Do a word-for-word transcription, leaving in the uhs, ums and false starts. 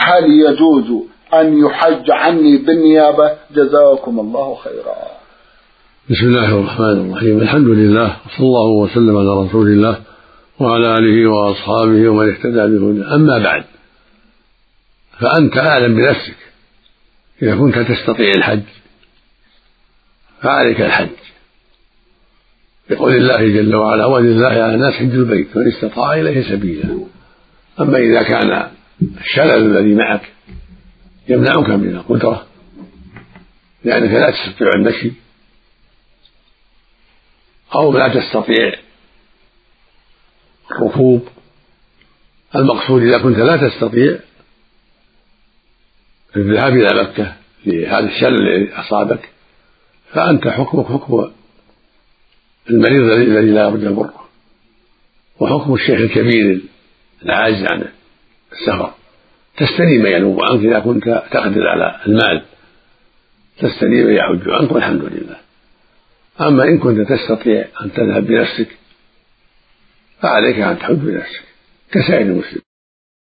هل يجوز أن يحج عني بالنيابة؟ جزاكم الله خيرا. بسم الله الرحمن الرحيم. الحمد لله وصلى الله وسلم على رسول الله وعلى آله وأصحابه ومن اهتدى بهداه. أما بعد، فأنت أعلم بنفسك. إذا كنت تستطيع الحج فعليك الحج بقول الله جل وعلا: ولله على الناس حج البيت من استطاع إليه سبيلا. أما إذا كان الشلل الذي معك يمنعك من القدرة لأنك لا تستطيع المشي أو لا تستطيع الركوب، المقصود إذا كنت لا تستطيع الذهاب إلى مكة لهذا الشلل الذي أصابك، فأنت حكمك حكم المريض الذي لا يرجى بره، وحكم الشيخ الكبير العاجز عن السفر. تستني من ينوب عنك إذا كنت تقدر على المال، تستني من يحج عنك والحمد لله. أما إن كنت تستطيع أن تذهب بنفسك فعليك أن تحج بنفسك كسائر المسلمين.